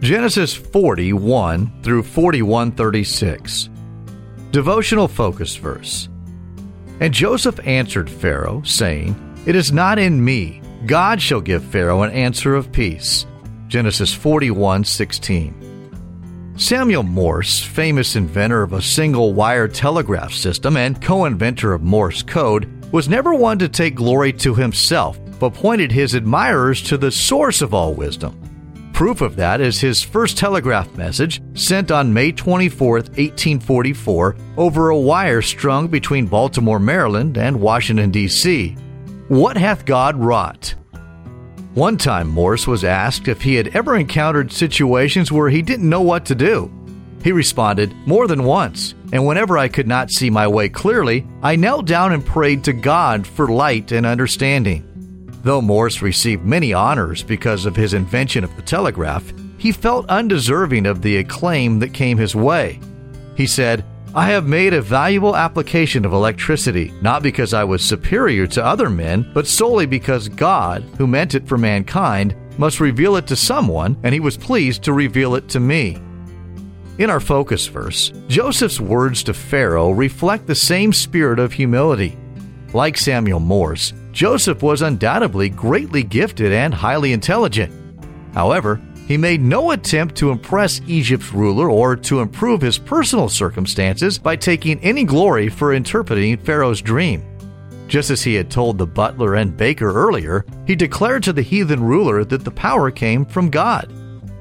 Genesis 41 through 41:36. Devotional focus verse. And Joseph answered Pharaoh, saying, It is not in me. God shall give Pharaoh an answer of peace. Genesis 41:16. Samuel Morse, famous inventor of a single-wire telegraph system and co-inventor of Morse code, was never one to take glory to himself, but pointed his admirers to the source of all wisdom. Proof of that is his first telegraph message, sent on May 24, 1844, over a wire strung between Baltimore, Maryland, and Washington, D.C. What hath God wrought? One time Morse was asked if he had ever encountered situations where he didn't know what to do. He responded, More than once, and whenever I could not see my way clearly, I knelt down and prayed to God for light and understanding. Though Morse received many honors because of his invention of the telegraph, he felt undeserving of the acclaim that came his way. He said, I have made a valuable application of electricity, not because I was superior to other men, but solely because God, who meant it for mankind, must reveal it to someone, and he was pleased to reveal it to me. In our focus verse, Joseph's words to Pharaoh reflect the same spirit of humility. Like Samuel Morse, Joseph was undoubtedly greatly gifted and highly intelligent. However, he made no attempt to impress Egypt's ruler or to improve his personal circumstances by taking any glory for interpreting Pharaoh's dream. Just as he had told the butler and baker earlier, he declared to the heathen ruler that the power came from God.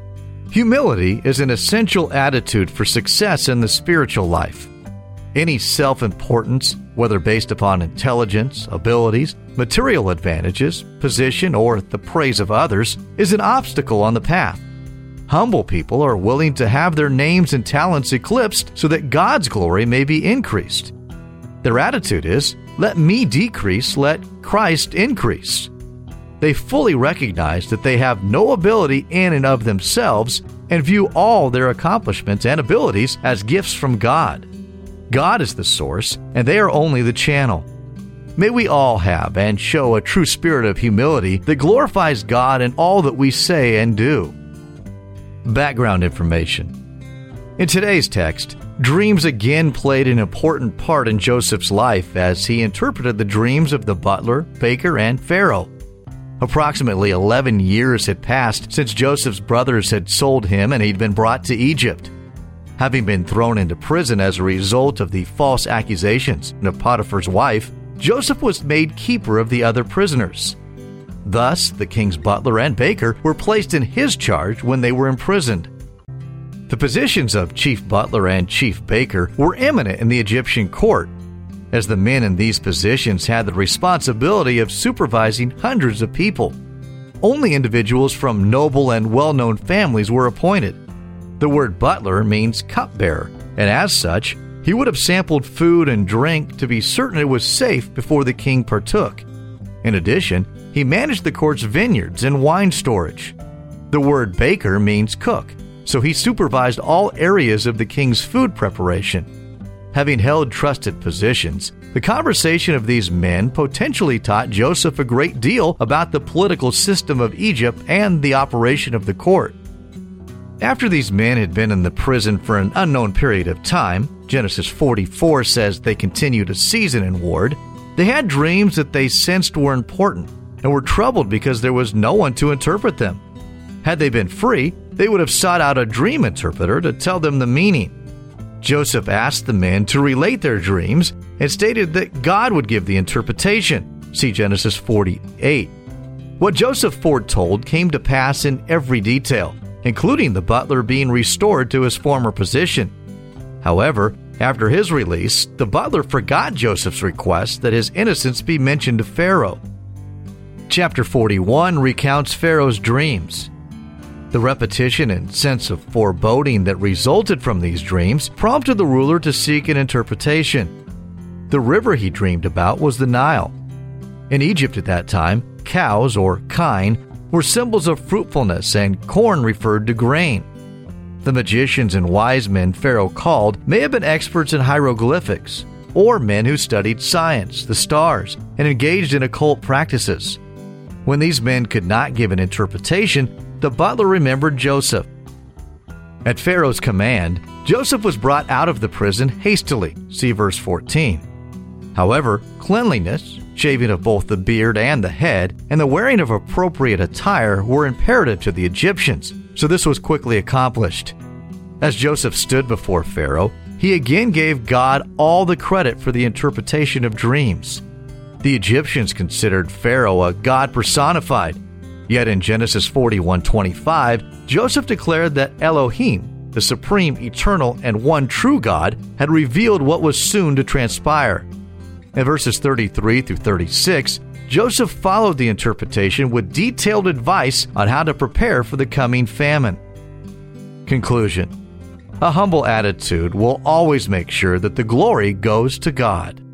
Humility is an essential attitude for success in the spiritual life. Any self-importance, whether based upon intelligence, abilities, material advantages, position, or the praise of others, is an obstacle on the path. Humble people are willing to have their names and talents eclipsed so that God's glory may be increased. Their attitude is, let me decrease, let Christ increase. They fully recognize that they have no ability in and of themselves and view all their accomplishments and abilities as gifts from God. God is the source, and they are only the channel. May we all have and show a true spirit of humility that glorifies God in all that we say and do. Background information. In today's text, dreams again played an important part in Joseph's life as he interpreted the dreams of the butler, baker, and Pharaoh. Approximately 11 years had passed since Joseph's brothers had sold him and he'd been brought to Egypt. Having been thrown into prison as a result of the false accusations of Potiphar's wife, Joseph was made keeper of the other prisoners. Thus, the king's butler and baker were placed in his charge when they were imprisoned. The positions of chief butler and chief baker were eminent in the Egyptian court, as the men in these positions had the responsibility of supervising hundreds of people. Only individuals from noble and well-known families were appointed. The word butler means cupbearer, and as such, he would have sampled food and drink to be certain it was safe before the king partook. In addition, he managed the court's vineyards and wine storage. The word baker means cook, so he supervised all areas of the king's food preparation. Having held trusted positions, the conversation of these men potentially taught Joseph a great deal about the political system of Egypt and the operation of the court. After these men had been in the prison for an unknown period of time, Genesis 44 says they continued a season in ward, they had dreams that they sensed were important and were troubled because there was no one to interpret them. Had they been free, they would have sought out a dream interpreter to tell them the meaning. Joseph asked the men to relate their dreams and stated that God would give the interpretation. See Genesis 48. What Joseph foretold came to pass in every detail, including the butler being restored to his former position. However, after his release, the butler forgot Joseph's request that his innocence be mentioned to Pharaoh. Chapter 41 recounts Pharaoh's dreams. The repetition and sense of foreboding that resulted from these dreams prompted the ruler to seek an interpretation. The river he dreamed about was the Nile. In Egypt at that time, cows, or kine, were symbols of fruitfulness, and corn referred to grain. The magicians and wise men Pharaoh called may have been experts in hieroglyphics, or men who studied science, the stars, and engaged in occult practices. When these men could not give an interpretation, the butler remembered Joseph. At Pharaoh's command, Joseph was brought out of the prison hastily. See verse 14. However, cleanliness, shaving of both the beard and the head, and the wearing of appropriate attire were imperative to the Egyptians, so this was quickly accomplished. As Joseph stood before Pharaoh, he again gave God all the credit for the interpretation of dreams. The Egyptians considered Pharaoh a god personified, yet in Genesis 41:25, Joseph declared that Elohim, the supreme, eternal, and one true God, had revealed what was soon to transpire. In verses 33 through 36, Joseph followed the interpretation with detailed advice on how to prepare for the coming famine. Conclusion: a humble attitude will always make sure that the glory goes to God.